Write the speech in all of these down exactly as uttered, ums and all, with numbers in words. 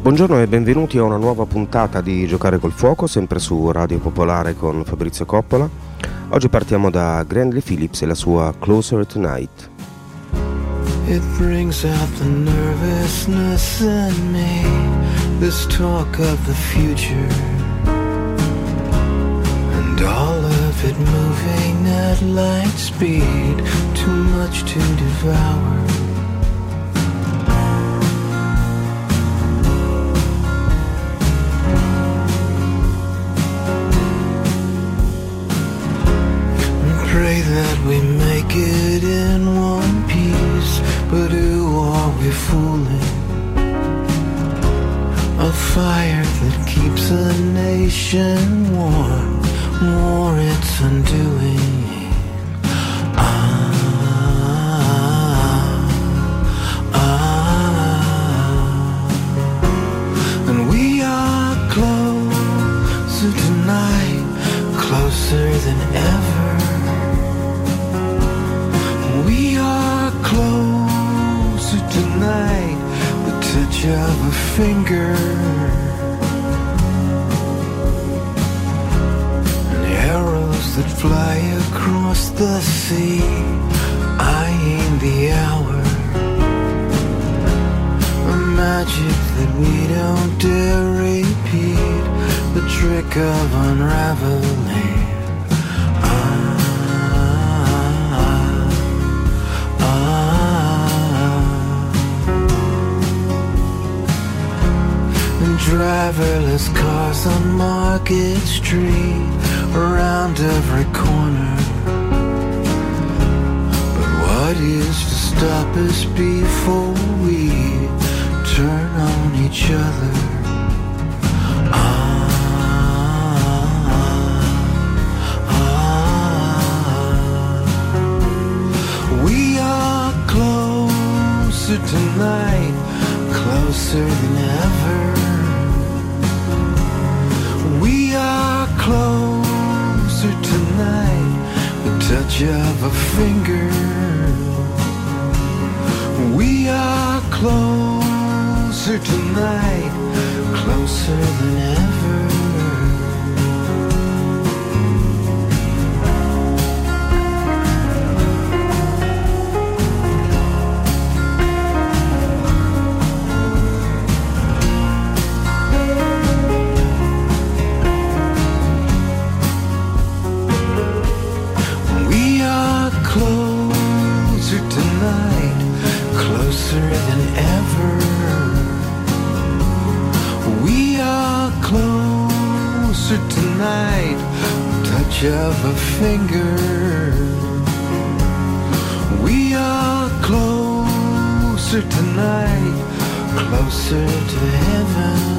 Buongiorno e benvenuti a una nuova puntata di Giocare col Fuoco, sempre su Radio Popolare con Fabrizio Coppola. Oggi partiamo da Grandly Phillips e la sua Closer Tonight. It brings out the nervousness in me, this talk of the future, and all of it moving at light speed, too much to devour. Pray that we make it in one piece, but who are we fooling? A fire that keeps a nation warm, more its undoing. Ah, ah, and we are closer tonight, closer than ever. We are closer tonight, the touch of a finger, and arrows that fly across the sea, eyeing the hour, a magic that we don't dare repeat, the trick of unraveling. Driverless cars on Market Street, around every corner. But what is to stop us before we turn on each other? Ah, ah, we are closer tonight, closer than ever. We are closer tonight, the touch of a finger. We are closer tonight, closer than ever. Closer tonight, closer than ever. We are closer tonight, touch of a finger. We are closer tonight, closer to heaven.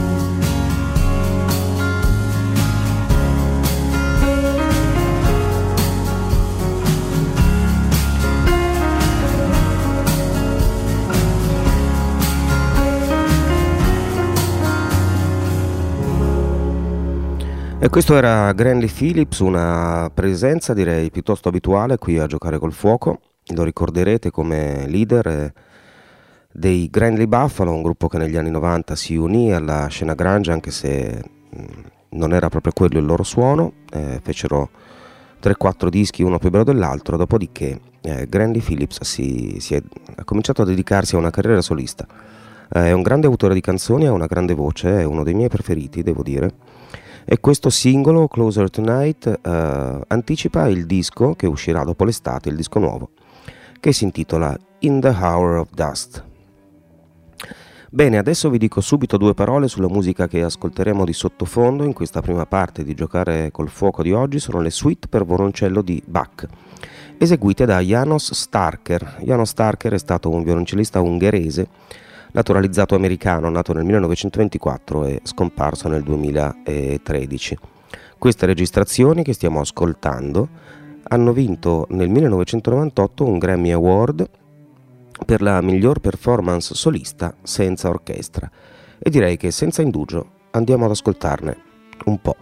E questo era Grandly Phillips, una presenza direi piuttosto abituale qui a Giocare col Fuoco. Lo ricorderete come leader dei Grandly Buffalo, un gruppo che negli anni novanta si unì alla scena grunge, anche se non era proprio quello il loro suono. Eh, fecero tre quattro dischi, uno più bello dell'altro, dopodiché eh, Grandly Phillips si, si è, ha cominciato a dedicarsi a una carriera solista. Eh, è un grande autore di canzoni, ha una grande voce, è uno dei miei preferiti, devo dire. E questo singolo, Closer Tonight, eh, anticipa il disco che uscirà dopo l'estate, il disco nuovo, che si intitola In the Hour of Dust. Bene, adesso vi dico subito due parole sulla musica che ascolteremo di sottofondo in questa prima parte di Giocare col Fuoco di oggi. Sono le suite per violoncello di Bach, eseguite da János Starker. János Starker è stato un violoncellista ungherese, naturalizzato americano, nato nel millenovecentoventiquattro e scomparso nel duemilatredici. Queste registrazioni che stiamo ascoltando hanno vinto nel millenovecentonovantotto un Grammy Award per la miglior performance solista senza orchestra, e direi che senza indugio andiamo ad ascoltarne un po'.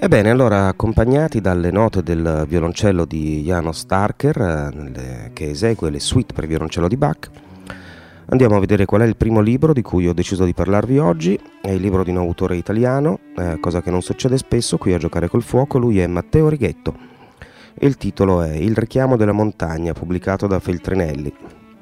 Ebbene, allora, accompagnati dalle note del violoncello di János Starker, eh, che esegue le suite per violoncello di Bach, andiamo a vedere qual è il primo libro di cui ho deciso di parlarvi oggi. È il libro di un autore italiano, eh, cosa che non succede spesso qui a Giocare col Fuoco. Lui è Matteo Righetto e il titolo è Il richiamo della montagna, pubblicato da Feltrinelli.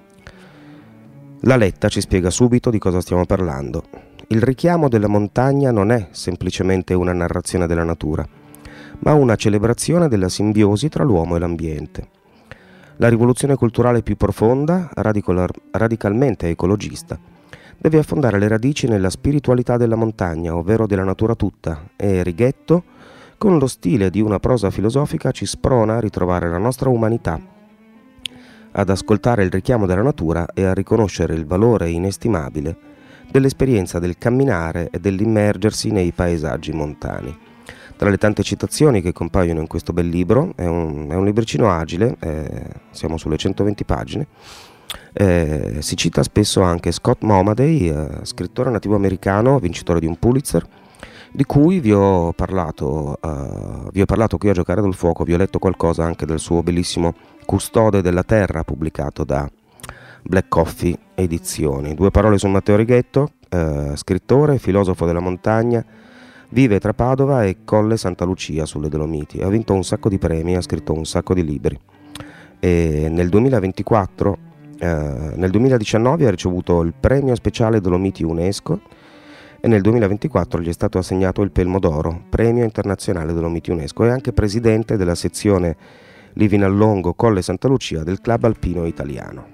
La letta ci spiega subito di cosa stiamo parlando. Il richiamo della montagna non è semplicemente una narrazione della natura, ma una celebrazione della simbiosi tra l'uomo e l'ambiente. La rivoluzione culturale più profonda, radical- radicalmente ecologista, deve affondare le radici nella spiritualità della montagna, ovvero della natura tutta, e Righetto, con lo stile di una prosa filosofica, ci sprona a ritrovare la nostra umanità, ad ascoltare il richiamo della natura e a riconoscere il valore inestimabile dell'esperienza del camminare e dell'immergersi nei paesaggi montani. Tra le tante citazioni che compaiono in questo bel libro, è un, è un libricino agile, eh, siamo sulle centoventi pagine, eh, si cita spesso anche Scott Momaday, eh, scrittore nativo americano, vincitore di un Pulitzer, di cui vi ho parlato, uh, vi ho parlato qui a Giocare del Fuoco. Vi ho letto qualcosa anche del suo bellissimo Custode della Terra, pubblicato da Black Coffee Edizioni. Due parole su Matteo Righetto, eh, scrittore, filosofo della montagna, vive tra Padova e Colle Santa Lucia sulle Dolomiti. Ha vinto un sacco di premi, ha scritto un sacco di libri. E nel duemilaventiquattro, eh, nel duemiladiciannove ha ricevuto il premio speciale Dolomiti UNESCO e nel duemilaventiquattro gli è stato assegnato il Pelmo d'Oro, premio internazionale Dolomiti UNESCO. È anche presidente della sezione Livinallongo Colle Santa Lucia del Club Alpino Italiano.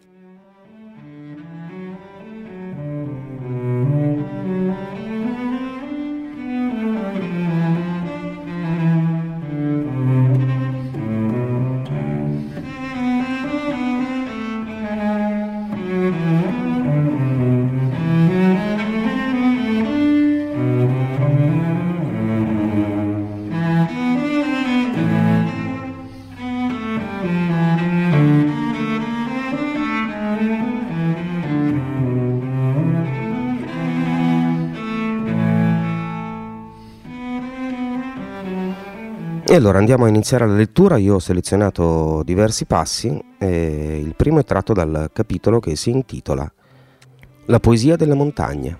E allora andiamo a iniziare la lettura. Io ho selezionato diversi passi e il primo è tratto dal capitolo che si intitola La poesia della montagna.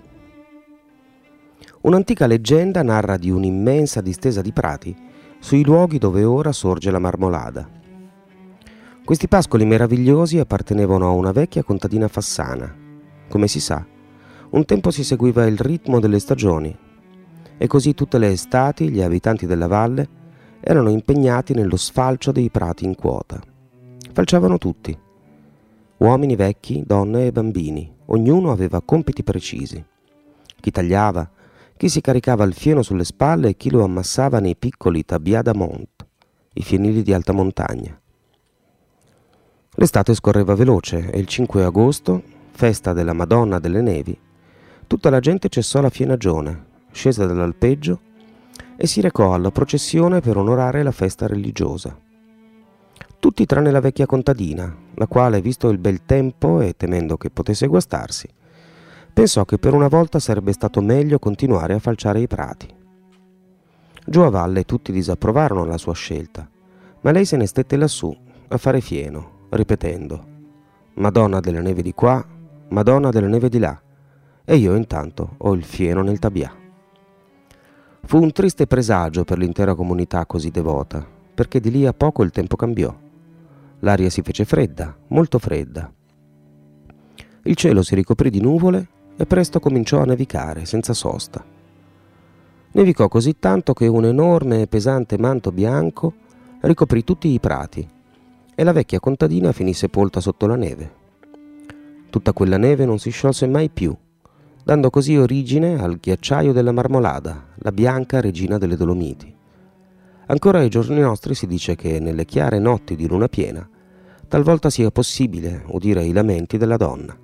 Un'antica leggenda narra di un'immensa distesa di prati sui luoghi dove ora sorge la Marmolada. Questi pascoli meravigliosi appartenevano a una vecchia contadina fassana. Come si sa, un tempo si seguiva il ritmo delle stagioni e così tutte le estati gli abitanti della valle erano impegnati nello sfalcio dei prati in quota. Falciavano tutti, uomini, vecchi, donne e bambini. Ognuno aveva compiti precisi. Chi tagliava, chi si caricava il fieno sulle spalle e chi lo ammassava nei piccoli tabià da mont, i fienili di alta montagna. L'estate scorreva veloce e il cinque agosto, festa della Madonna delle Nevi, tutta la gente cessò la fienagione, scese dall'alpeggio e si recò alla processione per onorare la festa religiosa. Tutti tranne la vecchia contadina, la quale, visto il bel tempo e temendo che potesse guastarsi, pensò che per una volta sarebbe stato meglio continuare a falciare i prati. Giù a valle tutti disapprovarono la sua scelta, ma lei se ne stette lassù a fare fieno, ripetendo: Madonna delle neve di qua, Madonna delle neve di là, e io intanto ho il fieno nel tabià. Fu un triste presagio per l'intera comunità così devota, perché di lì a poco il tempo cambiò. L'aria si fece fredda, molto fredda. Il cielo si ricoprì di nuvole e presto cominciò a nevicare senza sosta. Nevicò così tanto che un enorme e pesante manto bianco ricoprì tutti i prati e la vecchia contadina finì sepolta sotto la neve. Tutta quella neve non si sciolse mai più, dando così origine al ghiacciaio della Marmolada, la bianca regina delle Dolomiti. Ancora ai giorni nostri si dice che nelle chiare notti di luna piena talvolta sia possibile udire i lamenti della donna.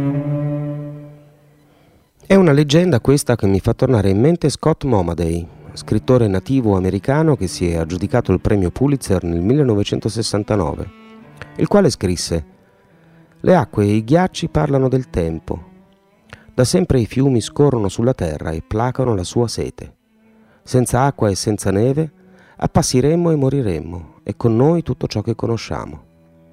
È una leggenda questa che mi fa tornare in mente Scott Momaday, scrittore nativo americano che si è aggiudicato il premio Pulitzer nel millenovecentosessantanove, il quale scrisse: «Le acque e i ghiacci parlano del tempo. Da sempre i fiumi scorrono sulla terra e placano la sua sete. Senza acqua e senza neve appassiremmo e moriremmo, e con noi tutto ciò che conosciamo».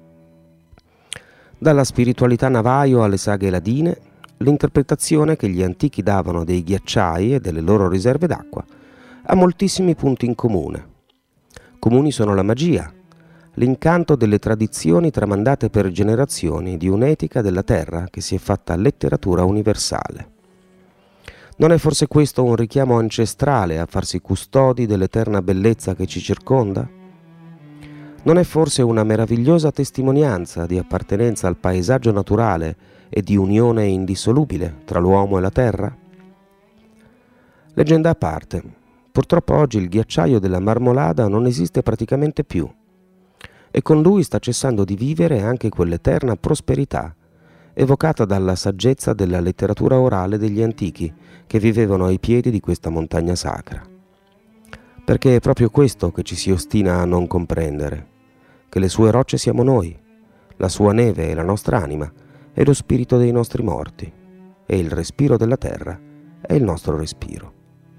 Dalla spiritualità navajo alle saghe ladine, l'interpretazione che gli antichi davano dei ghiacciai e delle loro riserve d'acqua ha moltissimi punti in comune. Comuni sono la magia, l'incanto delle tradizioni tramandate per generazioni di un'etica della terra che si è fatta letteratura universale. Non è forse questo un richiamo ancestrale a farsi custodi dell'eterna bellezza che ci circonda? Non è forse una meravigliosa testimonianza di appartenenza al paesaggio naturale e di unione indissolubile tra l'uomo e la terra? Leggenda a parte, purtroppo oggi il ghiacciaio della Marmolada non esiste praticamente più, e con lui sta cessando di vivere anche quell'eterna prosperità evocata dalla saggezza della letteratura orale degli antichi che vivevano ai piedi di questa montagna sacra. Perché è proprio questo che ci si ostina a non comprendere, che le sue rocce siamo noi, la sua neve è la nostra anima e lo spirito dei nostri morti, e il respiro della terra è il nostro respiro.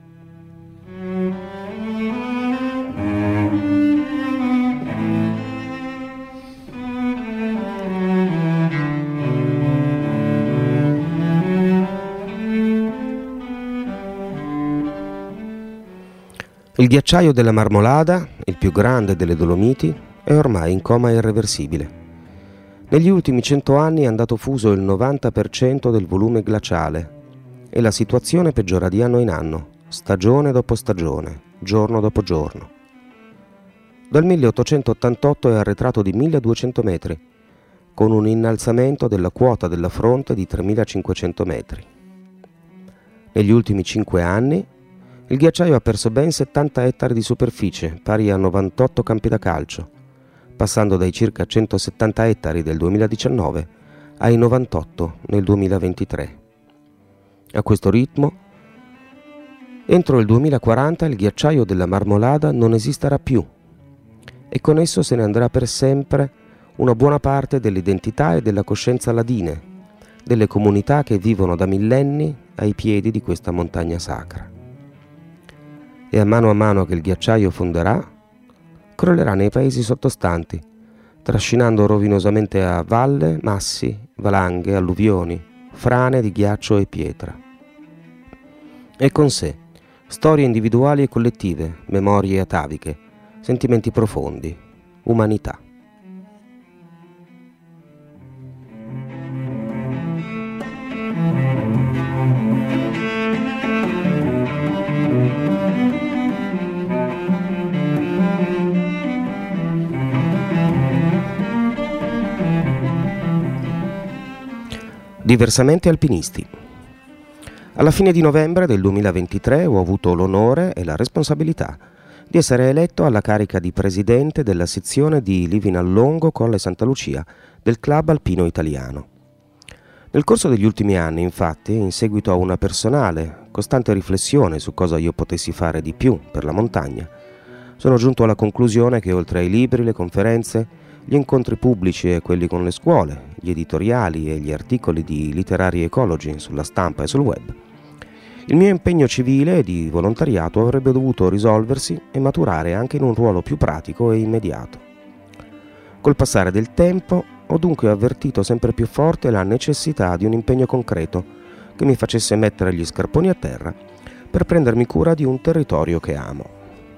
Il ghiacciaio della Marmolada, il più grande delle Dolomiti, è ormai in coma irreversibile. Negli ultimi cento anni è andato fuso il novanta per cento del volume glaciale e la situazione peggiora di anno in anno, stagione dopo stagione, giorno dopo giorno. Dal milleottocentottantotto è arretrato di milleduecento metri, con un innalzamento della quota della fronte di tremilacinquecento metri. Negli ultimi cinque anni il ghiacciaio ha perso ben settanta ettari di superficie, pari a novantotto campi da calcio, passando dai circa centosettanta ettari del duemiladiciannove ai novantotto nel duemilaventitré. A questo ritmo, entro il duemilaquaranta il ghiacciaio della Marmolada non esisterà più e con esso se ne andrà per sempre una buona parte dell'identità e della coscienza ladine, delle comunità che vivono da millenni ai piedi di questa montagna sacra. E a mano a mano che il ghiacciaio fonderà, crollerà nei paesi sottostanti, trascinando rovinosamente a valle massi, valanghe, alluvioni, frane di ghiaccio e pietra. E con sé storie individuali e collettive, memorie ataviche, sentimenti profondi, umanità. Diversamente alpinisti. Alla fine di novembre del duemilaventitré ho avuto l'onore e la responsabilità di essere eletto alla carica di presidente della sezione di Livinallongo Colle Santa Lucia del Club Alpino Italiano. Nel corso degli ultimi anni, infatti, in seguito a una personale, costante riflessione su cosa io potessi fare di più per la montagna, sono giunto alla conclusione che oltre ai libri, le conferenze, gli incontri pubblici e quelli con le scuole, gli editoriali e gli articoli di Literary Ecology sulla stampa e sul web, il mio impegno civile e di volontariato avrebbe dovuto risolversi e maturare anche in un ruolo più pratico e immediato. Col passare del tempo ho dunque avvertito sempre più forte la necessità di un impegno concreto che mi facesse mettere gli scarponi a terra per prendermi cura di un territorio che amo.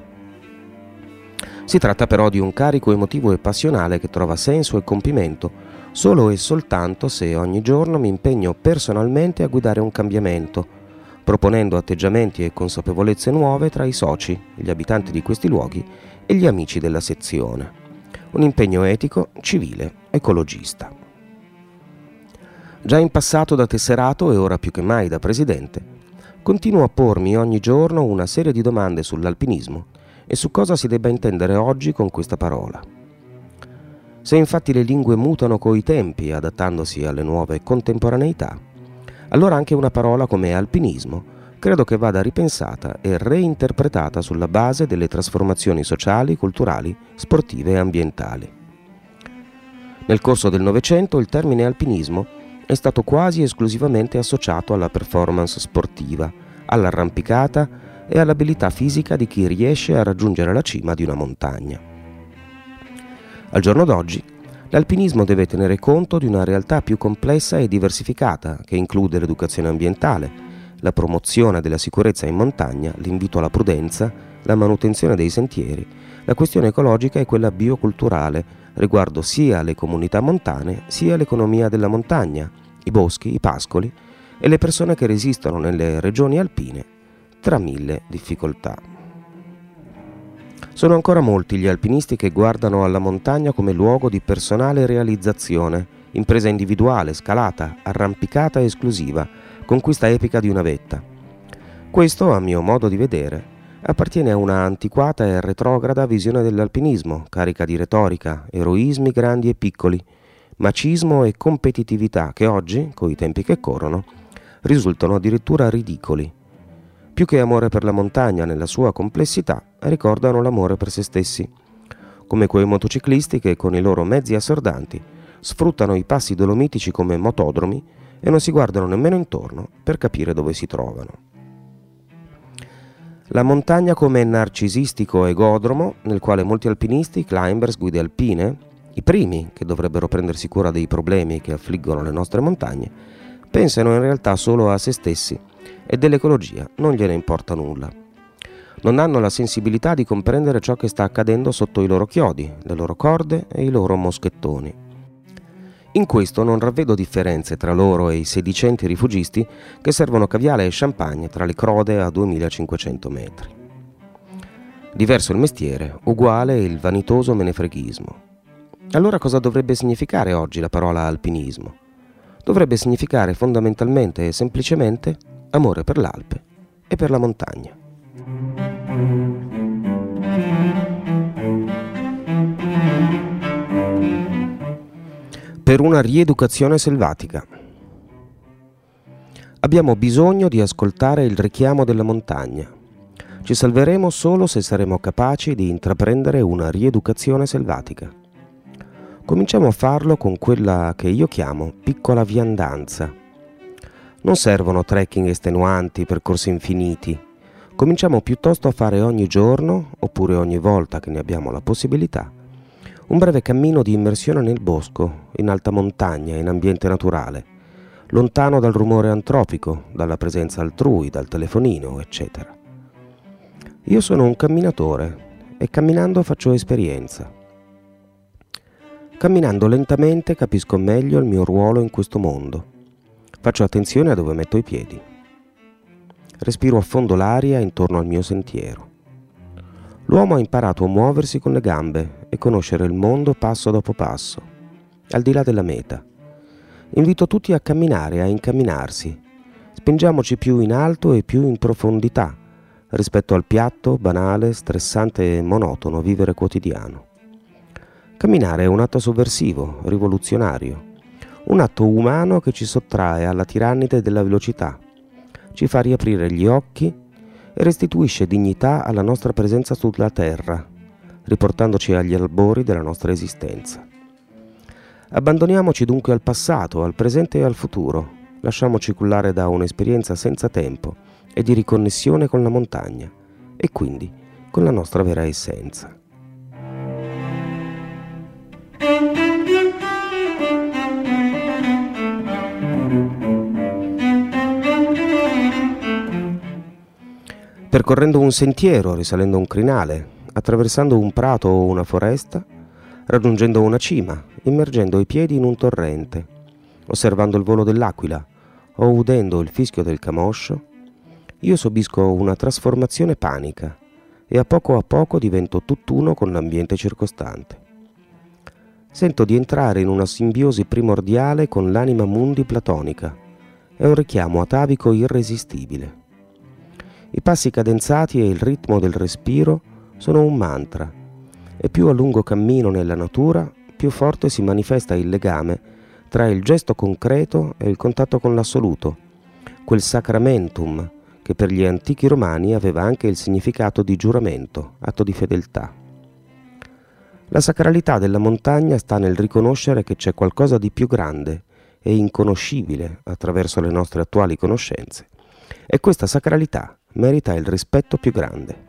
Si tratta però di un carico emotivo e passionale che trova senso e compimento solo e soltanto se ogni giorno mi impegno personalmente a guidare un cambiamento, proponendo atteggiamenti e consapevolezze nuove tra i soci, gli abitanti di questi luoghi e gli amici della sezione. Un impegno etico, civile, ecologista. Già in passato da tesserato e ora più che mai da presidente, continuo a pormi ogni giorno una serie di domande sull'alpinismo e su cosa si debba intendere oggi con questa parola. Se infatti le lingue mutano coi tempi, adattandosi alle nuove contemporaneità, allora anche una parola come alpinismo credo che vada ripensata e reinterpretata sulla base delle trasformazioni sociali, culturali, sportive e ambientali. Nel corso del Novecento il termine alpinismo è stato quasi esclusivamente associato alla performance sportiva, all'arrampicata e all'abilità fisica di chi riesce a raggiungere la cima di una montagna. Al giorno d'oggi, l'alpinismo deve tenere conto di una realtà più complessa e diversificata che include l'educazione ambientale, la promozione della sicurezza in montagna, l'invito alla prudenza, la manutenzione dei sentieri, la questione ecologica e quella bioculturale riguardo sia le comunità montane sia l'economia della montagna, i boschi, i pascoli e le persone che resistono nelle regioni alpine, tra mille difficoltà. Sono ancora molti gli alpinisti che guardano alla montagna come luogo di personale realizzazione, impresa individuale, scalata, arrampicata esclusiva, conquista epica di una vetta. Questo, a mio modo di vedere, appartiene a una antiquata e retrograda visione dell'alpinismo, carica di retorica, eroismi grandi e piccoli, macismo e competitività che oggi, coi tempi che corrono, risultano addirittura ridicoli. Più che amore per la montagna nella sua complessità, ricordano l'amore per se stessi, come quei motociclisti che con i loro mezzi assordanti sfruttano i passi dolomitici come motodromi e non si guardano nemmeno intorno per capire dove si trovano. La montagna come narcisistico egodromo nel quale molti alpinisti, climbers, guide alpine, i primi che dovrebbero prendersi cura dei problemi che affliggono le nostre montagne, pensano in realtà solo a se stessi e dell'ecologia non gliene importa nulla. Non hanno la sensibilità di comprendere ciò che sta accadendo sotto i loro chiodi, le loro corde e i loro moschettoni. In questo non ravvedo differenze tra loro e i sedicenti rifugisti che servono caviale e champagne tra le crode a duemilacinquecento metri. Diverso il mestiere, uguale il vanitoso menefreghismo. Allora cosa dovrebbe significare oggi la parola alpinismo? Dovrebbe significare fondamentalmente e semplicemente amore per l'Alpe e per la montagna. Per una rieducazione selvatica. Abbiamo bisogno di ascoltare il richiamo della montagna. Ci salveremo solo se saremo capaci di intraprendere una rieducazione selvatica. Cominciamo a farlo con quella che io chiamo piccola viandanza. Non servono trekking estenuanti, percorsi infiniti. Cominciamo piuttosto a fare ogni giorno, oppure ogni volta che ne abbiamo la possibilità, un breve cammino di immersione nel bosco, in alta montagna, in ambiente naturale, lontano dal rumore antropico, dalla presenza altrui, dal telefonino, eccetera. Io sono un camminatore e camminando faccio esperienza. Camminando lentamente capisco meglio il mio ruolo in questo mondo. Faccio attenzione a dove metto i piedi. Respiro a fondo l'aria intorno al mio sentiero. L'uomo ha imparato a muoversi con le gambe e conoscere il mondo passo dopo passo, al di là della meta. Invito tutti a camminare, a incamminarsi. Spingiamoci più in alto e più in profondità rispetto al piatto, banale, stressante e monotono vivere quotidiano. Camminare è un atto sovversivo, rivoluzionario, un atto umano che ci sottrae alla tirannide della velocità, ci fa riaprire gli occhi e restituisce dignità alla nostra presenza sulla terra, riportandoci agli albori della nostra esistenza. Abbandoniamoci dunque al passato, al presente e al futuro, lasciamoci cullare da un'esperienza senza tempo e di riconnessione con la montagna, e quindi con la nostra vera essenza. Percorrendo un sentiero, risalendo un crinale, attraversando un prato o una foresta, raggiungendo una cima, immergendo i piedi in un torrente, osservando il volo dell'aquila o udendo il fischio del camoscio, io subisco una trasformazione panica e a poco a poco divento tutt'uno con l'ambiente circostante. Sento di entrare in una simbiosi primordiale con l'anima mundi platonica. È un richiamo atavico irresistibile. I passi cadenzati e il ritmo del respiro sono un mantra, e più a lungo cammino nella natura, più forte si manifesta il legame tra il gesto concreto e il contatto con l'assoluto, quel sacramentum che per gli antichi romani aveva anche il significato di giuramento, atto di fedeltà. La sacralità della montagna sta nel riconoscere che c'è qualcosa di più grande e inconoscibile attraverso le nostre attuali conoscenze, e questa sacralità merita il rispetto più grande.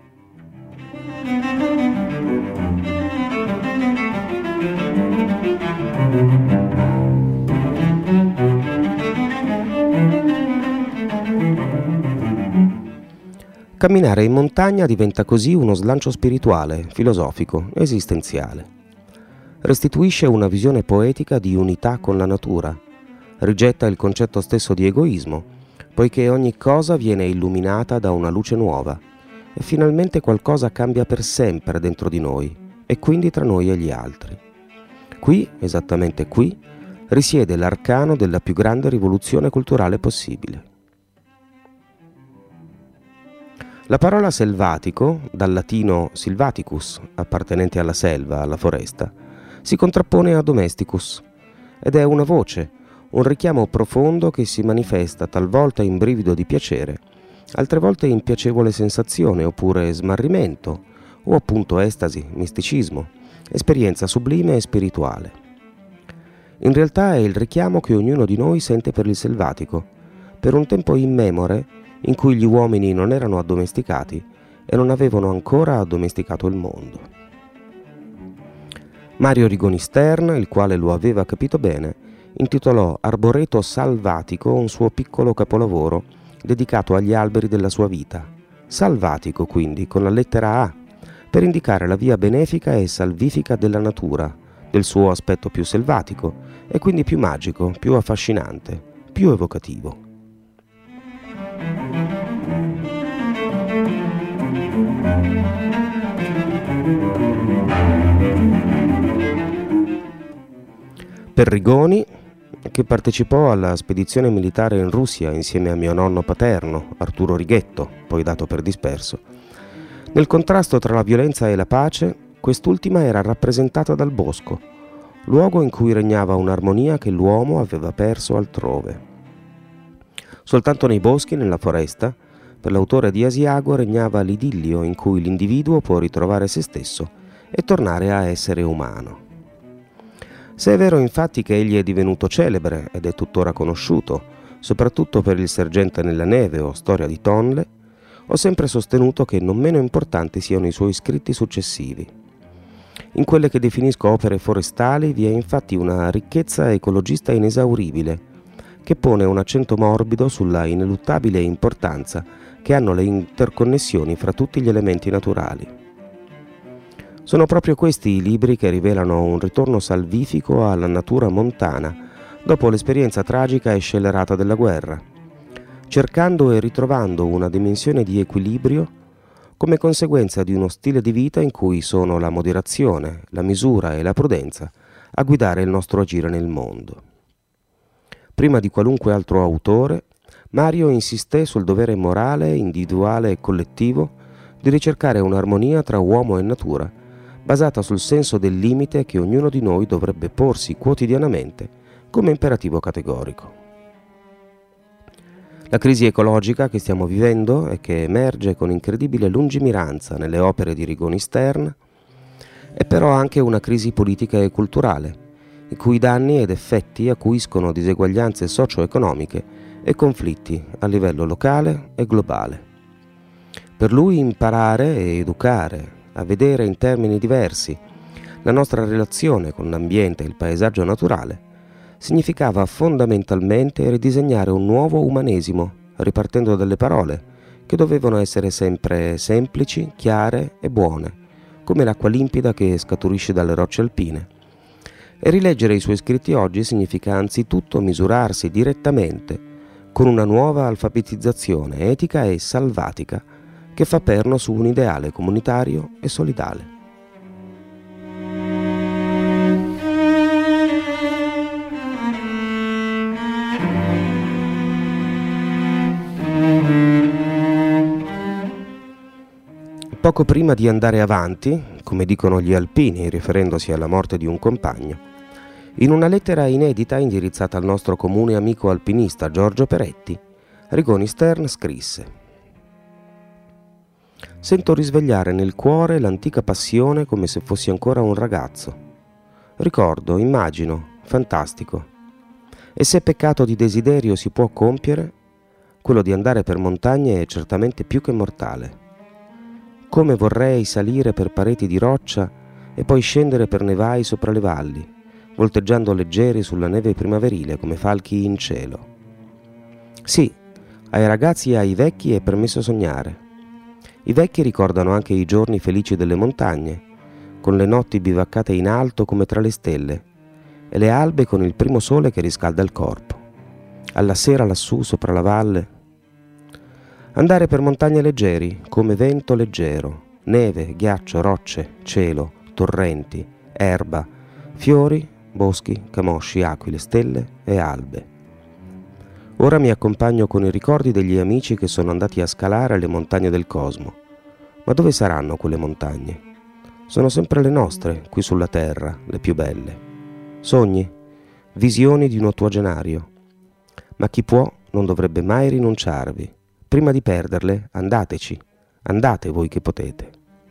Camminare in montagna diventa così uno slancio spirituale, filosofico, esistenziale. Restituisce una visione poetica di unità con la natura, rigetta il concetto stesso di egoismo, poiché ogni cosa viene illuminata da una luce nuova e finalmente qualcosa cambia per sempre dentro di noi e quindi tra noi e gli altri. Qui, esattamente qui, risiede l'arcano della più grande rivoluzione culturale possibile. La parola selvatico, dal latino silvaticus, appartenente alla selva, alla foresta, si contrappone a domesticus ed è una voce, un richiamo profondo che si manifesta talvolta in brivido di piacere, altre volte in piacevole sensazione oppure smarrimento o appunto estasi, misticismo, esperienza sublime e spirituale. In realtà è il richiamo che ognuno di noi sente per il selvatico, per un tempo immemore in cui gli uomini non erano addomesticati e non avevano ancora addomesticato il mondo. Mario Rigoni Stern, il quale lo aveva capito bene, intitolò Arboreto Salvatico un suo piccolo capolavoro dedicato agli alberi della sua vita. Salvatico, quindi, con la lettera A, per indicare la via benefica e salvifica della natura, del suo aspetto più selvatico e quindi più magico, più affascinante, più evocativo. Per Rigoni, che partecipò alla spedizione militare in Russia insieme a mio nonno paterno, Arturo Righetto, poi dato per disperso, nel contrasto tra la violenza e la pace, quest'ultima era rappresentata dal bosco, luogo in cui regnava un'armonia che l'uomo aveva perso altrove. Soltanto nei boschi, nella foresta, per l'autore di Asiago regnava l'idillio in cui l'individuo può ritrovare se stesso e tornare a essere umano. Se è vero infatti che egli è divenuto celebre ed è tuttora conosciuto, soprattutto per il Sergente nella neve o Storia di Tonle, ho sempre sostenuto che non meno importanti siano i suoi scritti successivi. In quelle che definisco opere forestali vi è infatti una ricchezza ecologista inesauribile, che pone un accento morbido sulla ineluttabile importanza che hanno le interconnessioni fra tutti gli elementi naturali. Sono proprio questi i libri che rivelano un ritorno salvifico alla natura montana dopo l'esperienza tragica e scellerata della guerra, cercando e ritrovando una dimensione di equilibrio come conseguenza di uno stile di vita in cui sono la moderazione, la misura e la prudenza a guidare il nostro agire nel mondo. Prima di qualunque altro autore, Mario insisté sul dovere morale, individuale e collettivo di ricercare un'armonia tra uomo e natura, basata sul senso del limite che ognuno di noi dovrebbe porsi quotidianamente come imperativo categorico. La crisi ecologica che stiamo vivendo e che emerge con incredibile lungimiranza nelle opere di Rigoni Stern è però anche una crisi politica e culturale, i cui danni ed effetti acuiscono diseguaglianze socio-economiche e conflitti a livello locale e globale. Per lui imparare e educare a vedere in termini diversi la nostra relazione con l'ambiente e il paesaggio naturale significava fondamentalmente ridisegnare un nuovo umanesimo, ripartendo dalle parole, che dovevano essere sempre semplici, chiare e buone, come l'acqua limpida che scaturisce dalle rocce alpine. E rileggere i suoi scritti oggi significa anzitutto misurarsi direttamente con una nuova alfabetizzazione etica e salvatica che fa perno su un ideale comunitario e solidale. Poco prima di andare avanti, come dicono gli alpini riferendosi alla morte di un compagno, in una lettera inedita indirizzata al nostro comune amico alpinista Giorgio Peretti, Rigoni Stern scrisse: Sento risvegliare nel cuore l'antica passione come se fossi ancora un ragazzo. Ricordo, immagino, fantastico. E se peccato di desiderio si può compiere, quello di andare per montagne è certamente più che mortale. Come vorrei salire per pareti di roccia e poi scendere per nevai sopra le valli, volteggiando leggeri sulla neve primaverile come falchi in cielo. Sì, ai ragazzi e ai vecchi è permesso sognare. I vecchi ricordano anche i giorni felici delle montagne, con le notti bivaccate in alto come tra le stelle, e le albe con il primo sole che riscalda il corpo. Alla sera lassù sopra la valle. Andare per montagne leggeri, come vento leggero, neve, ghiaccio, rocce, cielo, torrenti, erba, fiori, boschi, camosci, aquile, stelle e albe. Ora mi accompagno con i ricordi degli amici che sono andati a scalare le montagne del cosmo. Ma dove saranno quelle montagne? Sono sempre le nostre, qui sulla terra, le più belle. Sogni, visioni di un ottuagenario. Ma chi può non dovrebbe mai rinunciarvi. Prima di perderle, andateci, andate voi che potete.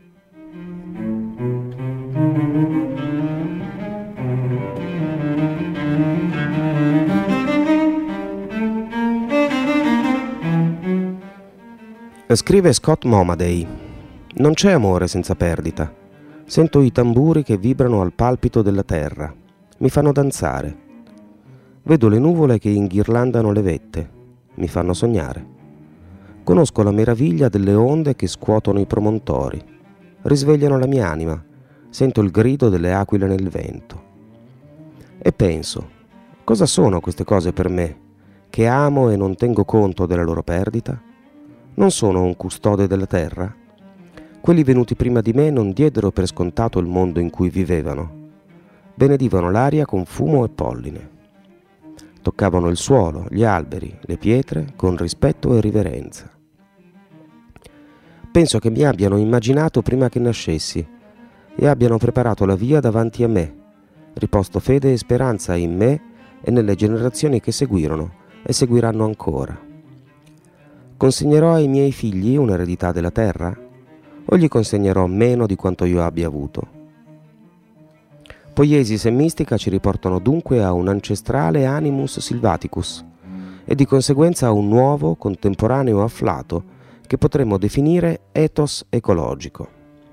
Scrive Scott Momaday: non c'è amore senza perdita. Sento i tamburi che vibrano al palpito della terra. Mi fanno danzare. Vedo le nuvole che inghirlandano le vette. Mi fanno sognare. Conosco la meraviglia delle onde che scuotono i promontori. Risvegliano la mia anima. Sento il grido delle aquile nel vento. E penso: cosa sono queste cose per me, che amo e non tengo conto della loro perdita? Non sono un custode della terra? Quelli venuti prima di me non diedero per scontato il mondo in cui vivevano. Benedivano l'aria con fumo e polline. Toccavano il suolo, gli alberi, le pietre con rispetto e riverenza. Penso che mi abbiano immaginato prima che nascessi e abbiano preparato la via davanti a me, riposto fede e speranza in me e nelle generazioni che seguirono e seguiranno ancora. Consegnerò ai miei figli un'eredità della terra? O gli consegnerò meno di quanto io abbia avuto? Poiesis e mistica ci riportano dunque a un ancestrale animus silvaticus e di conseguenza a un nuovo, contemporaneo afflato che potremmo definire ethos ecologico.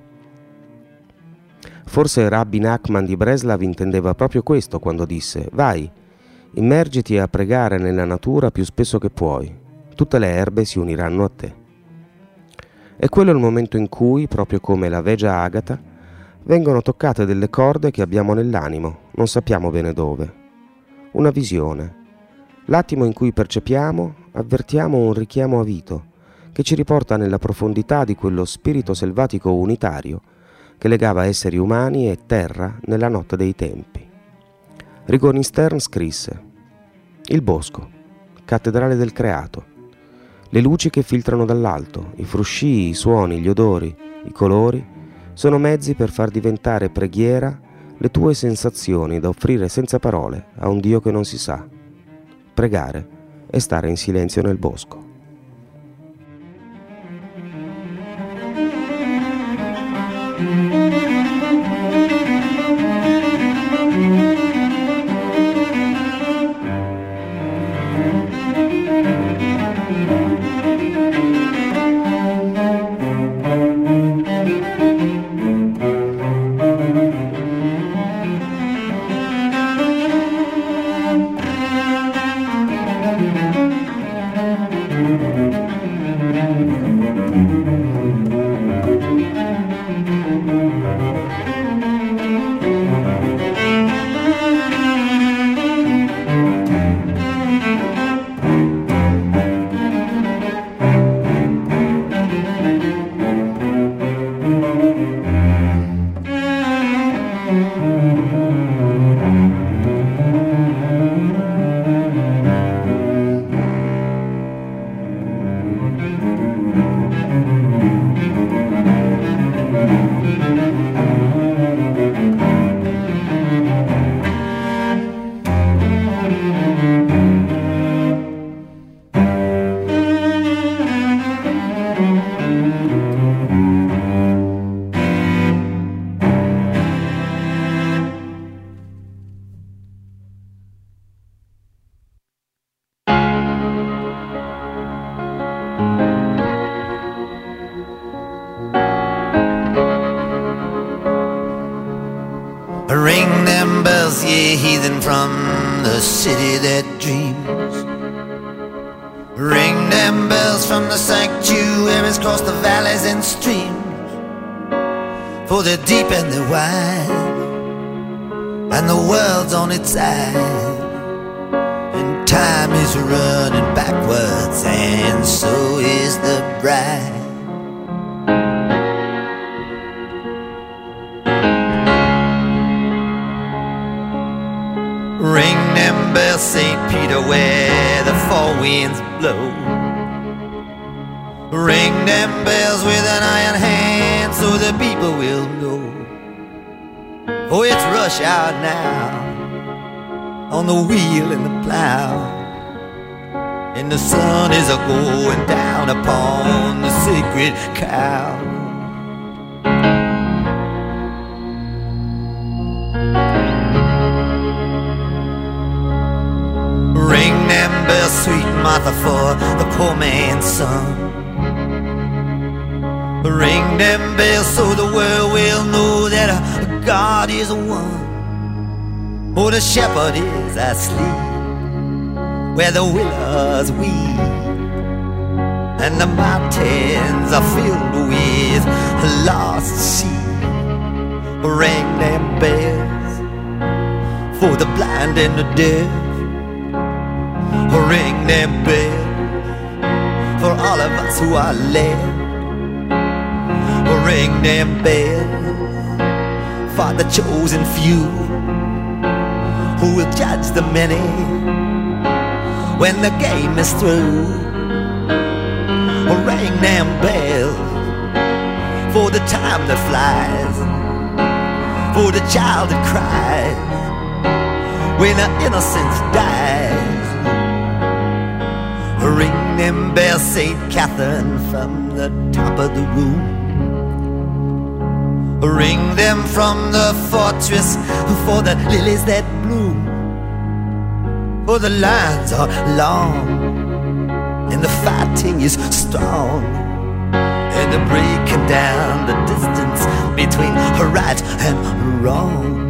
Forse Rabbi Nachman di Breslav intendeva proprio questo quando disse: vai, immergiti a pregare nella natura più spesso che puoi. Tutte le erbe si uniranno a te. E quello è il momento in cui, proprio come la Vegia Agata, vengono toccate delle corde che abbiamo nell'animo, non sappiamo bene dove. Una visione. L'attimo in cui percepiamo, avvertiamo un richiamo avito, che ci riporta nella profondità di quello spirito selvatico unitario che legava esseri umani e terra nella notte dei tempi. Rigorin Stern scrisse: il bosco, cattedrale del creato. Le luci che filtrano dall'alto, i fruscii, i suoni, gli odori, i colori, sono mezzi per far diventare preghiera le tue sensazioni da offrire senza parole a un Dio che non si sa. Pregare è stare in silenzio nel bosco. heathen from the city that dreams. Ring them bells from the sanctuaries, cross the valleys and streams, for they're deep and they're wide, and the world's on its side, and time is running backwards, and so is the bride. Ring them bells, Saint Peter, where the four winds blow. Ring them bells with an iron hand, so the people will know. Oh, it's rush hour now, on the wheel and the plow, and the sun is a-going down upon the sacred cow. Ring them bells, sweet Martha, for the poor man's son. Ring them bells so the world will know that God is one. Oh, the shepherd is asleep where the willows weep, and the mountains are filled with lost sheep. Ring them bells for the blind and the deaf. Ring them bells for all of us who are left. Ring them bells for the chosen few, who will judge the many when the game is through. Ring them bells for the time that flies, for the child that cries when our innocence dies. Ring them bells, Saint Catherine, from the top of the room. Ring them from the fortress for the lilies that bloom. For the lines are long and the fighting is strong, and they're breaking down the distance between right and wrong.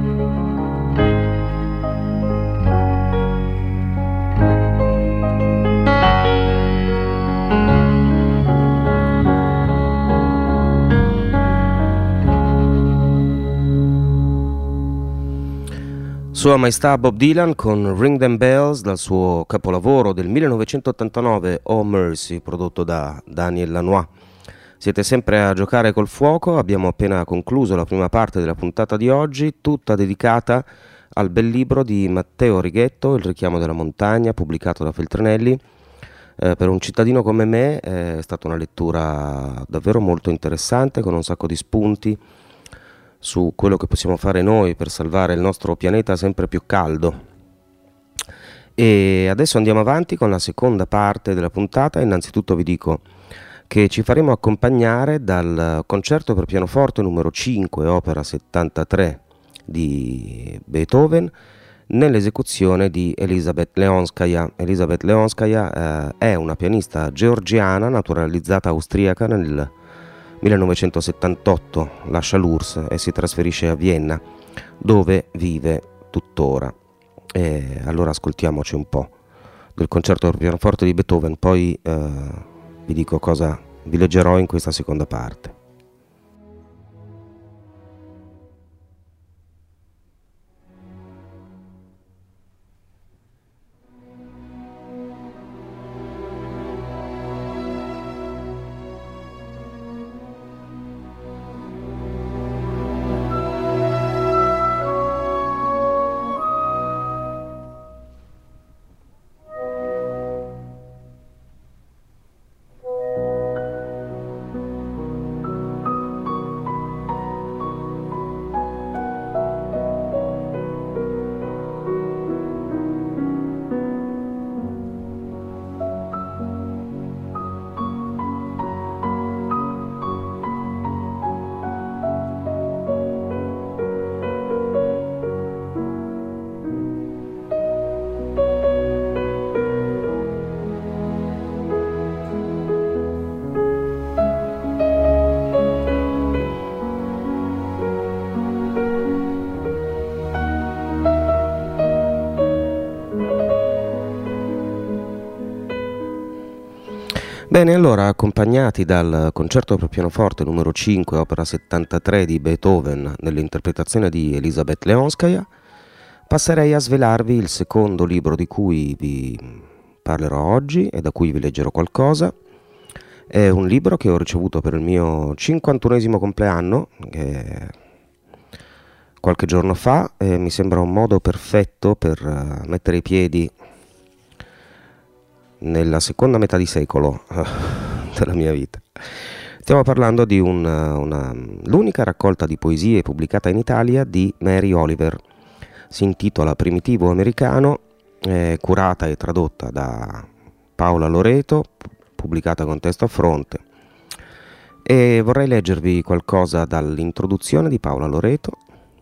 Sua Maestà Bob Dylan con Ring Them Bells dal suo capolavoro del millenovecentottantanove Oh Mercy, prodotto da Daniel Lanois. Siete sempre a Giocare col Fuoco, abbiamo appena concluso la prima parte della puntata di oggi, tutta dedicata al bel libro di Matteo Righetto, Il richiamo della montagna, pubblicato da Feltrinelli. Eh, per un cittadino come me è stata una lettura davvero molto interessante, con un sacco di spunti su quello che possiamo fare noi per salvare il nostro pianeta sempre più caldo. E adesso andiamo avanti con la seconda parte della puntata. Innanzitutto vi dico che ci faremo accompagnare dal concerto per pianoforte numero cinque, opera settantatré di Beethoven, nell'esecuzione di Elisabeth Leonskaya. Elisabeth Leonskaya eh, è una pianista georgiana naturalizzata austriaca. Nel millenovecentosettantotto lascia l'U R S S e si trasferisce a Vienna, dove vive tuttora. E allora ascoltiamoci un po' del concerto per pianoforte di Beethoven, poi eh, vi dico cosa vi leggerò in questa seconda parte. Bene, allora, accompagnati dal concerto per pianoforte numero cinque, opera settantatré di Beethoven, nell'interpretazione di Elisabeth Leonskaya, passerei a svelarvi il secondo libro di cui vi parlerò oggi e da cui vi leggerò qualcosa. È un libro che ho ricevuto per il mio cinquantunesimo compleanno, che qualche giorno fa, e mi sembra un modo perfetto per mettere i piedi nella seconda metà di secolo della mia vita. Stiamo parlando di un, una, l'unica raccolta di poesie pubblicata in Italia di Mary Oliver. Si intitola Primitivo Americano, è curata e tradotta da Paola Loreto, pubblicata con testo a fronte. E vorrei leggervi qualcosa dall'introduzione di Paola Loreto.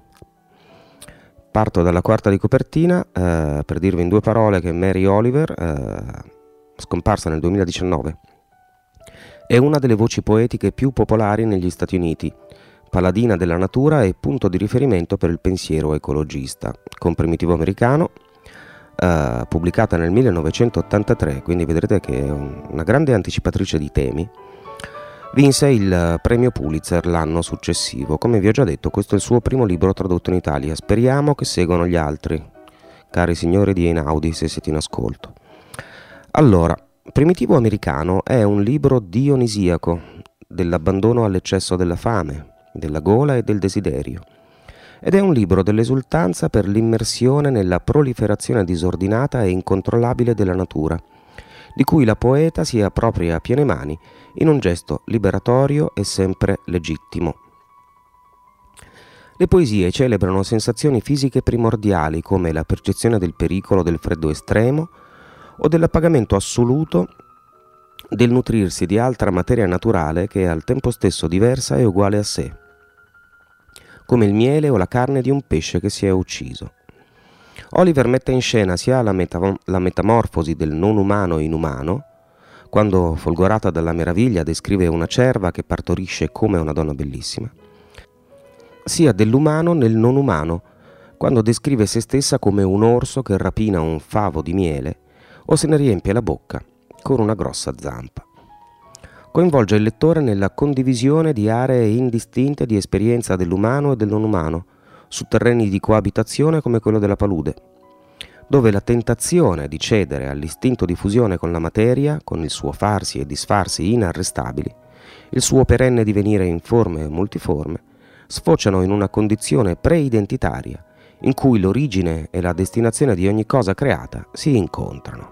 Parto dalla quarta di copertina eh, per dirvi in due parole che Mary Oliver, eh, scomparsa nel duemiladiciannove, è una delle voci poetiche più popolari negli Stati Uniti, paladina della natura e punto di riferimento per il pensiero ecologista. Con Primitivo Americano, eh, pubblicata nel millenovecentottantatré, quindi vedrete che è un, una grande anticipatrice di temi, vinse il premio Pulitzer l'anno successivo. Come vi ho già detto, questo è il suo primo libro tradotto in Italia. Speriamo che seguano gli altri, cari signori di Einaudi, se siete in ascolto. Allora, Primitivo Americano è un libro dionisiaco dell'abbandono all'eccesso della fame, della gola e del desiderio, ed è un libro dell'esultanza per l'immersione nella proliferazione disordinata e incontrollabile della natura, di cui la poeta si appropria a piene mani in un gesto liberatorio e sempre legittimo. Le poesie celebrano sensazioni fisiche primordiali come la percezione del pericolo del freddo estremo o dell'appagamento assoluto del nutrirsi di altra materia naturale che è al tempo stesso diversa e uguale a sé, come il miele o la carne di un pesce che si è ucciso. Oliver mette in scena sia la, meta- la metamorfosi del non umano in umano, quando, folgorata dalla meraviglia, descrive una cerva che partorisce come una donna bellissima, sia dell'umano nel non umano, quando descrive se stessa come un orso che rapina un favo di miele o se ne riempie la bocca con una grossa zampa. Coinvolge il lettore nella condivisione di aree indistinte di esperienza dell'umano e del non umano, su terreni di coabitazione come quello della palude, dove la tentazione di cedere all'istinto di fusione con la materia, con il suo farsi e disfarsi inarrestabili, il suo perenne divenire in forme multiforme, sfociano in una condizione pre-identitaria, in cui l'origine e la destinazione di ogni cosa creata si incontrano.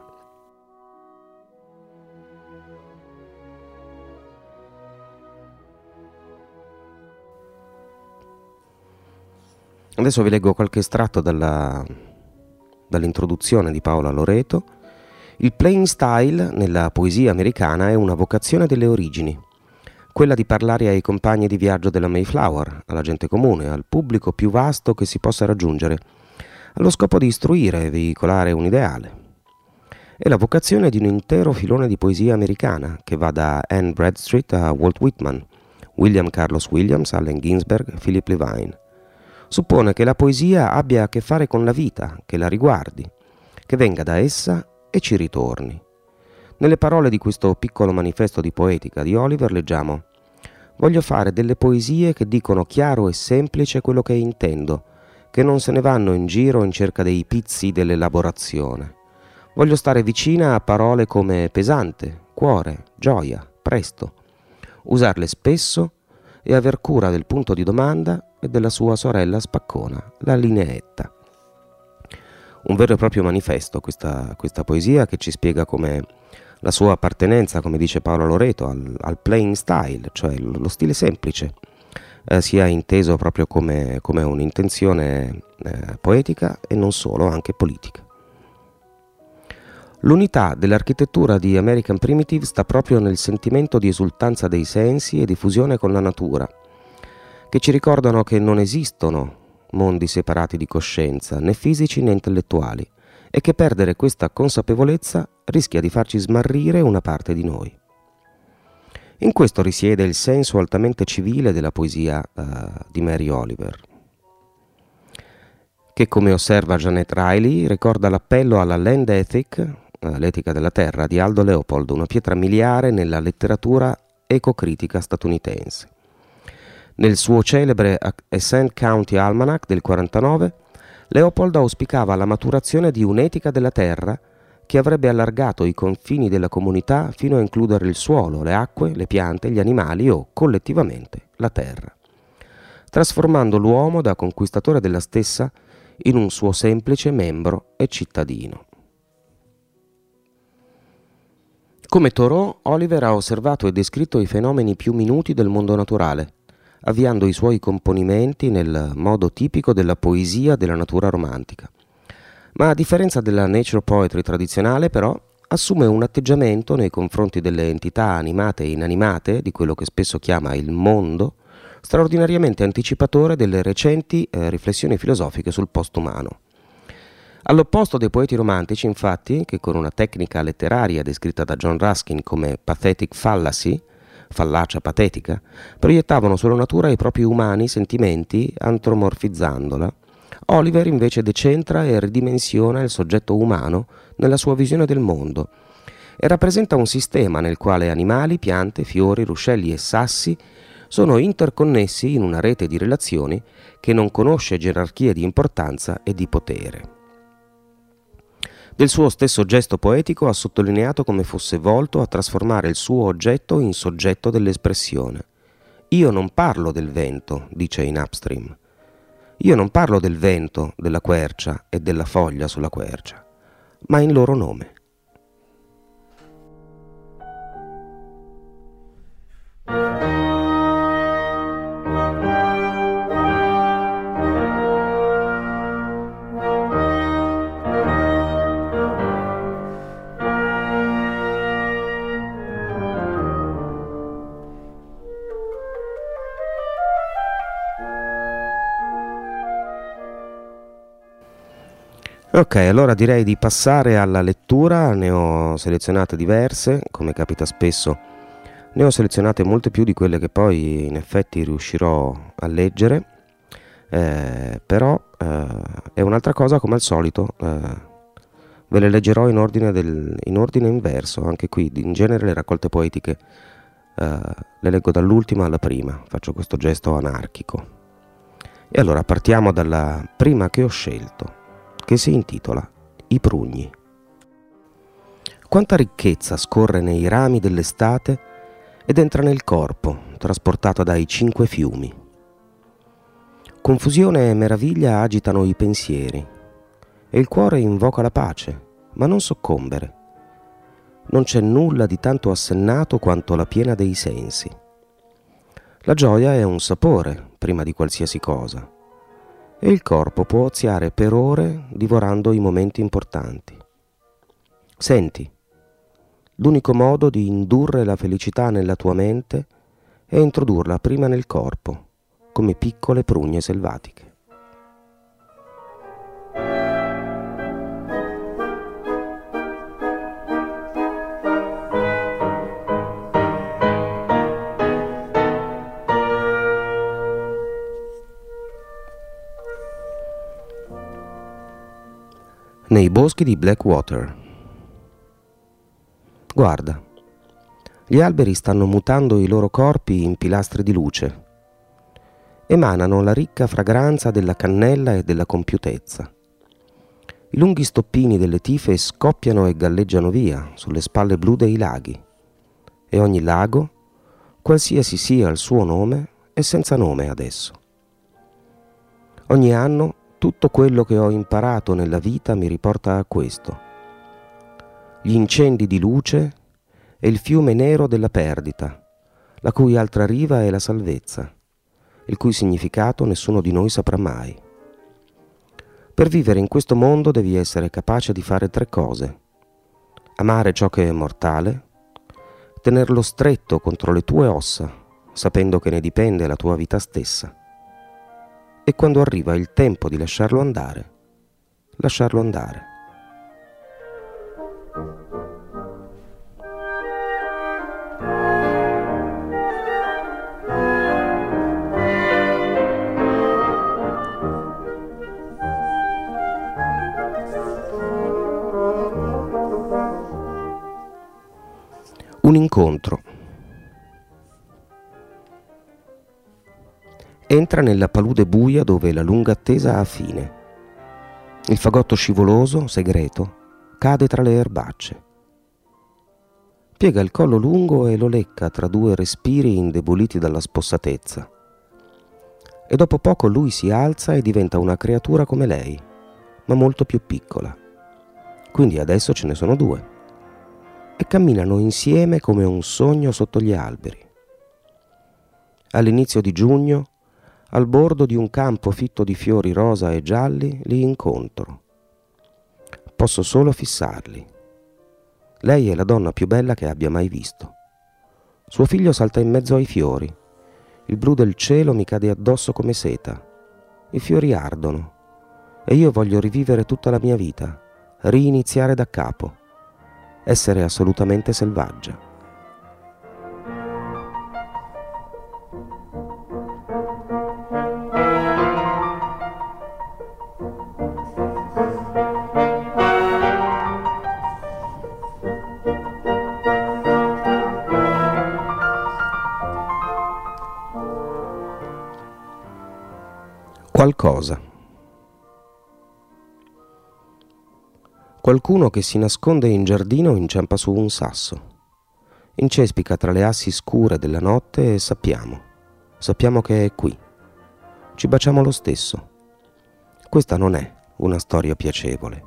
Adesso vi leggo qualche estratto dalla, dall'introduzione di Paola Loreto. Il plain style nella poesia americana è una vocazione delle origini, quella di parlare ai compagni di viaggio della Mayflower, alla gente comune, al pubblico più vasto che si possa raggiungere, allo scopo di istruire e veicolare un ideale. È la vocazione di un intero filone di poesia americana che va da Anne Bradstreet a Walt Whitman, William Carlos Williams, Allen Ginsberg, Philip Levine. Suppone che la poesia abbia a che fare con la vita, che la riguardi, che venga da essa e ci ritorni. Nelle parole di questo piccolo manifesto di poetica di Oliver leggiamo: «Voglio fare delle poesie che dicono chiaro e semplice quello che intendo, che non se ne vanno in giro in cerca dei pizzi dell'elaborazione. Voglio stare vicina a parole come pesante, cuore, gioia, presto, usarle spesso e aver cura del punto di domanda e della sua sorella spaccona, la lineetta». Un vero e proprio manifesto questa, questa poesia, che ci spiega come la sua appartenenza, come dice Paola Loreto, al, al plain style, cioè lo, lo stile semplice, eh, sia inteso proprio come, come un'intenzione eh, poetica e non solo, anche politica. L'unità dell'architettura di American Primitive sta proprio nel sentimento di esultanza dei sensi e di fusione con la natura, che ci ricordano che non esistono mondi separati di coscienza, né fisici né intellettuali, e che perdere questa consapevolezza rischia di farci smarrire una parte di noi. In questo risiede il senso altamente civile della poesia uh, di Mary Oliver, che, come osserva Janet Riley, ricorda l'appello alla land ethic, uh, eh, L'etica della terra di Aldo Leopold, una pietra miliare nella letteratura ecocritica statunitense. Nel suo celebre Ascent County Almanac del quarantanove, Leopold auspicava la maturazione di un'etica della terra che avrebbe allargato i confini della comunità fino a includere il suolo, le acque, le piante, gli animali o, collettivamente, la terra, trasformando l'uomo da conquistatore della stessa in un suo semplice membro e cittadino. Come Thoreau, Oliver ha osservato e descritto i fenomeni più minuti del mondo naturale, avviando i suoi componimenti nel modo tipico della poesia della natura romantica. Ma a differenza della nature poetry tradizionale, però, assume un atteggiamento nei confronti delle entità animate e inanimate, di quello che spesso chiama il mondo, straordinariamente anticipatore delle recenti eh, riflessioni filosofiche sul postumano. All'opposto dei poeti romantici, infatti, che con una tecnica letteraria descritta da John Ruskin come pathetic fallacy, fallacia patetica, proiettavano sulla natura i propri umani sentimenti antropomorfizzandola, Oliver invece decentra e ridimensiona il soggetto umano nella sua visione del mondo e rappresenta un sistema nel quale animali, piante, fiori, ruscelli e sassi sono interconnessi in una rete di relazioni che non conosce gerarchie di importanza e di potere. Del suo stesso gesto poetico ha sottolineato come fosse volto a trasformare il suo oggetto in soggetto dell'espressione. Io non parlo del vento, dice in Upstream. Io non parlo del vento, della quercia e della foglia sulla quercia, ma in loro nome. Ok, allora direi di passare alla lettura. Ne ho selezionate diverse, come capita spesso. Ne ho selezionate molte più di quelle che poi in effetti riuscirò a leggere, eh, però eh, è un'altra cosa, come al solito, eh, ve le leggerò in ordine, del, in ordine inverso. Anche qui, in genere, le raccolte poetiche eh, le leggo dall'ultima alla prima, faccio questo gesto anarchico. E allora partiamo dalla prima che ho scelto, che si intitola I prugni. Quanta ricchezza scorre nei rami dell'estate ed entra nel corpo, trasportata dai cinque fiumi. Confusione e meraviglia agitano i pensieri, e il cuore invoca la pace, ma non soccombere. Non c'è nulla di tanto assennato quanto la piena dei sensi. La gioia è un sapore prima di qualsiasi cosa, e il corpo può oziare per ore divorando i momenti importanti. Senti, l'unico modo di indurre la felicità nella tua mente è introdurla prima nel corpo, come piccole prugne selvatiche. Nei boschi di Blackwater. Guarda, gli alberi stanno mutando i loro corpi in pilastri di luce. Emanano la ricca fragranza della cannella e della compiutezza. I lunghi stoppini delle tife scoppiano e galleggiano via sulle spalle blu dei laghi. E ogni lago, qualsiasi sia il suo nome, è senza nome adesso. Ogni anno tutto quello che ho imparato nella vita mi riporta a questo. Gli incendi di luce e il fiume nero della perdita, la cui altra riva è la salvezza, il cui significato nessuno di noi saprà mai. Per vivere in questo mondo devi essere capace di fare tre cose: amare ciò che è mortale, tenerlo stretto contro le tue ossa, sapendo che ne dipende la tua vita stessa, e quando arriva il tempo di lasciarlo andare, lasciarlo andare. Un incontro. Entra nella palude buia dove la lunga attesa ha fine. Il fagotto scivoloso, segreto, cade tra le erbacce. Piega il collo lungo e lo lecca tra due respiri indeboliti dalla spossatezza. E dopo poco lui si alza e diventa una creatura come lei, ma molto più piccola. Quindi adesso ce ne sono due. E camminano insieme come un sogno sotto gli alberi. All'inizio di giugno, al bordo di un campo fitto di fiori rosa e gialli, li incontro. Posso solo fissarli. Lei è la donna più bella che abbia mai visto. Suo figlio salta in mezzo ai fiori. Il blu del cielo mi cade addosso come seta. I fiori ardono. E io voglio rivivere tutta la mia vita, riniziare da capo, essere assolutamente selvaggia. Qualcosa. Qualcuno che si nasconde in giardino inciampa su un sasso. Incespica tra le assi scure della notte e sappiamo. Sappiamo che è qui. Ci baciamo lo stesso. Questa non è una storia piacevole.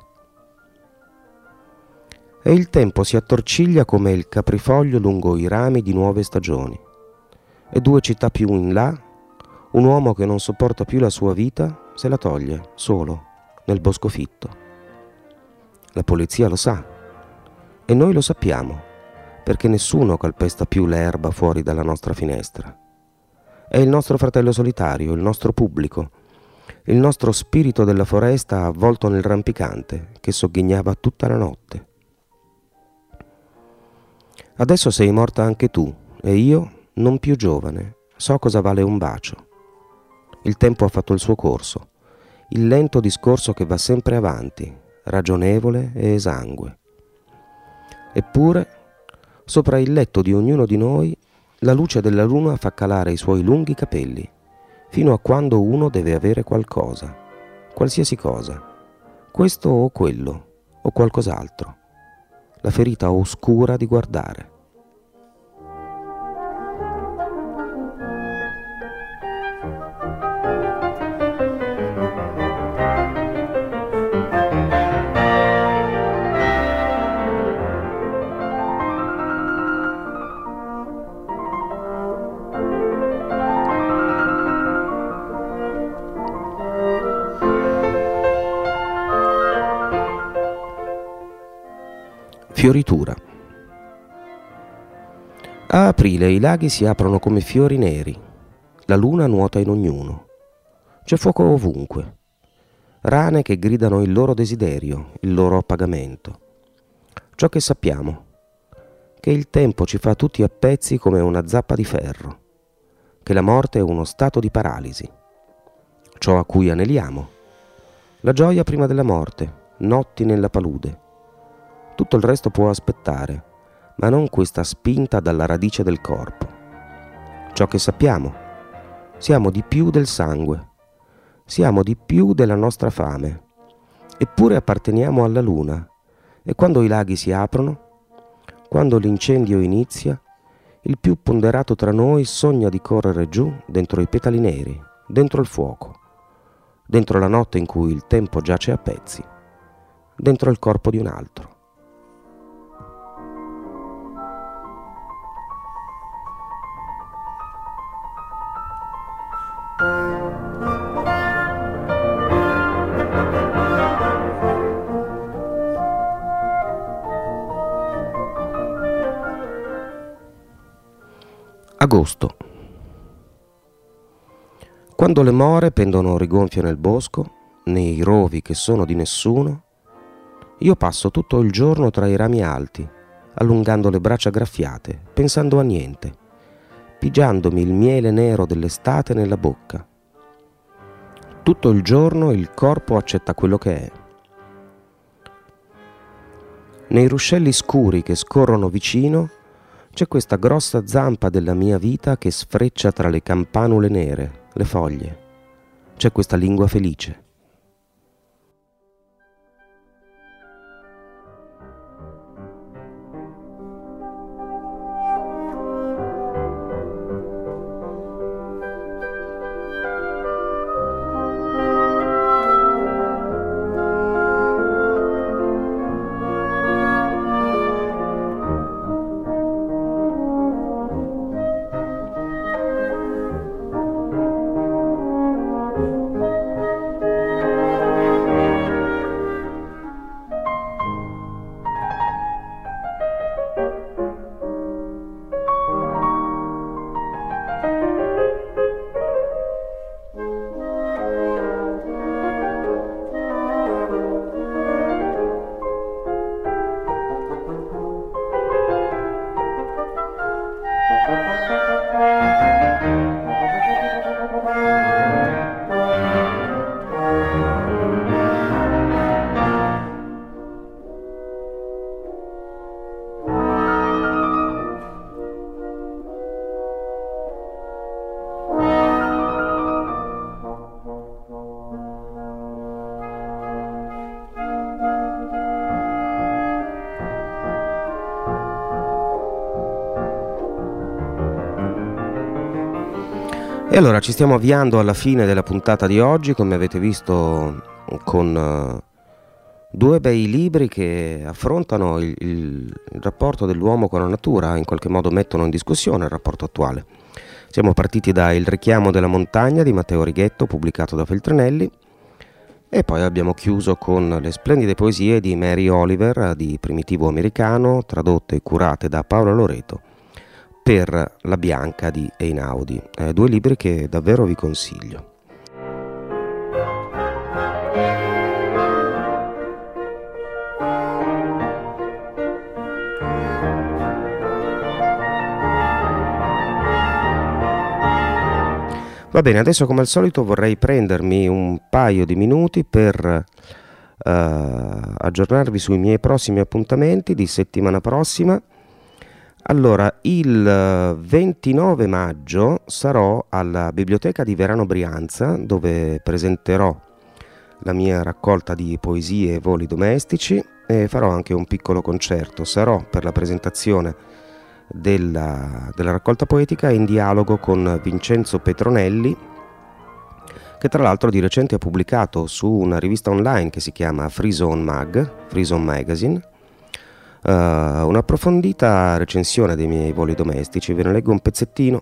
E il tempo si attorciglia come il caprifoglio lungo i rami di nuove stagioni. E due città più in là, un uomo che non sopporta più la sua vita se la toglie, solo, nel bosco fitto. La polizia lo sa, e noi lo sappiamo, perché nessuno calpesta più l'erba fuori dalla nostra finestra. È il nostro fratello solitario, il nostro pubblico, il nostro spirito della foresta avvolto nel rampicante che sogghignava tutta la notte. Adesso sei morta anche tu, e io, non più giovane, so cosa vale un bacio. Il tempo ha fatto il suo corso, il lento discorso che va sempre avanti, ragionevole e esangue. Eppure, sopra il letto di ognuno di noi, la luce della luna fa calare i suoi lunghi capelli, fino a quando uno deve avere qualcosa, qualsiasi cosa, questo o quello, o qualcos'altro, la ferita oscura di guardare. Fioritura. A aprile i laghi si aprono come fiori neri. La luna nuota in ognuno. C'è fuoco ovunque. Rane che gridano il loro desiderio, il loro appagamento. Ciò che sappiamo, che il tempo ci fa tutti a pezzi come una zappa di ferro, che la morte è uno stato di paralisi. Ciò a cui aneliamo. La gioia prima della morte, notti nella palude. Tutto il resto può aspettare, ma non questa spinta dalla radice del corpo. Ciò che sappiamo, siamo di più del sangue, siamo di più della nostra fame, eppure apparteniamo alla luna, e quando i laghi si aprono, quando l'incendio inizia, il più ponderato tra noi sogna di correre giù dentro i petali neri, dentro il fuoco, dentro la notte in cui il tempo giace a pezzi, dentro il corpo di un altro. Agosto. Quando le more pendono rigonfie nel bosco, nei rovi che sono di nessuno, io passo tutto il giorno tra i rami alti, allungando le braccia graffiate, pensando a niente, pigiandomi il miele nero dell'estate nella bocca. Tutto il giorno il corpo accetta quello che è. Nei ruscelli scuri che scorrono vicino, C'è questa grossa zampa della mia vita che sfreccia tra le campanule nere, le foglie. C'è questa lingua felice. E allora ci stiamo avviando alla fine della puntata di oggi, come avete visto, con uh, due bei libri che affrontano il, il, il rapporto dell'uomo con la natura, in qualche modo mettono in discussione il rapporto attuale. Siamo partiti da Il richiamo della montagna di Matteo Righetto, pubblicato da Feltrinelli, e poi abbiamo chiuso con le splendide poesie di Mary Oliver di Primitivo Americano, tradotte e curate da Paolo Loreto, per La Bianca di Einaudi, eh, due libri che davvero vi consiglio. Va bene, adesso come al solito vorrei prendermi un paio di minuti per uh, aggiornarvi sui miei prossimi appuntamenti di settimana prossima. Allora, il ventinove maggio sarò alla Biblioteca di Verano Brianza, dove presenterò la mia raccolta di poesie e voli domestici e farò anche un piccolo concerto. Sarò per la presentazione della, della raccolta poetica in dialogo con Vincenzo Petronelli, che tra l'altro di recente ha pubblicato su una rivista online che si chiama Free Zone Mag, Free Zone Magazine, Uh, un'approfondita recensione dei miei voli domestici. Ve ne leggo un pezzettino.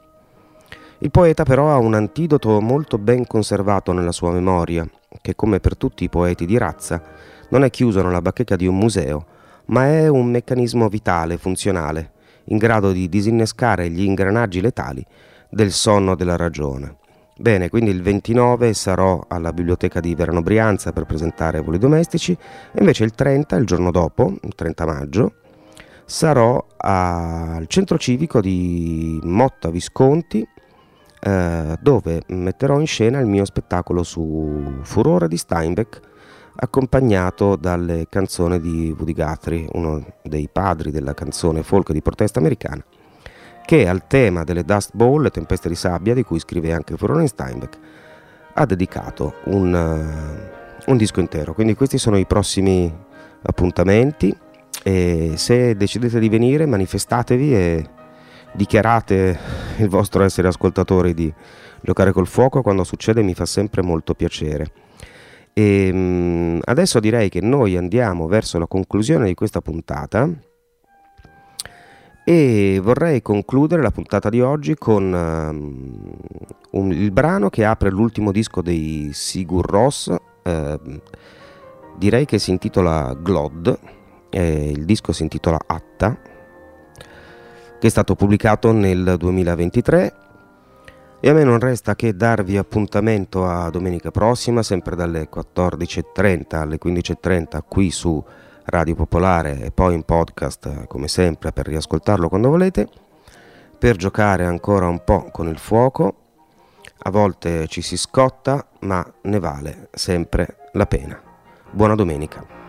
Il poeta però ha un antidoto molto ben conservato nella sua memoria, che come per tutti i poeti di razza non è chiuso nella bacheca di un museo, ma è un meccanismo vitale, funzionale, in grado di disinnescare gli ingranaggi letali del sonno della ragione. Bene, quindi il ventinove sarò alla Biblioteca di Verano Brianza per presentare voli domestici, e invece il trenta, il giorno dopo, il trenta maggio, sarò al centro civico di Motta Visconti, eh, dove metterò in scena il mio spettacolo su Furore di Steinbeck, accompagnato dalle canzoni di Woody Guthrie, uno dei padri della canzone folk di protesta americana, che al tema delle Dust Bowl, le tempeste di sabbia, di cui scrive anche Furore di Steinbeck, ha dedicato un, uh, un disco intero. Quindi questi sono i prossimi appuntamenti, e se decidete di venire manifestatevi e dichiarate il vostro essere ascoltatori di Giocare col Fuoco. Quando succede mi fa sempre molto piacere. E um, adesso direi che noi andiamo verso la conclusione di questa puntata, e vorrei concludere la puntata di oggi con um, un, il brano che apre l'ultimo disco dei Sigur Rós, eh, direi che si intitola Glod, eh, il disco si intitola Atta, che è stato pubblicato nel duemilaventitré, e a me non resta che darvi appuntamento a domenica prossima, sempre dalle quattordici e trenta alle quindici e trenta qui su Radio Popolare, e poi in podcast come sempre per riascoltarlo quando volete, per giocare ancora un po' con il fuoco. A volte ci si scotta, ma ne vale sempre la pena. Buona domenica.